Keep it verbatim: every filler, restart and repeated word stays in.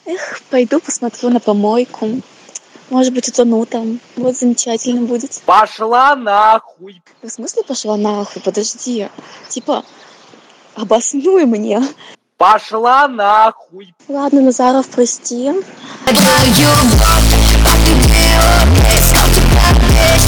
Эх, пойду посмотрю на помойку. Может быть, утону там. Вот замечательно будет. Пошла нахуй! В смысле пошла нахуй? Подожди. Типа, обоснуй мне. Пошла нахуй! Ладно, Назаров, прости.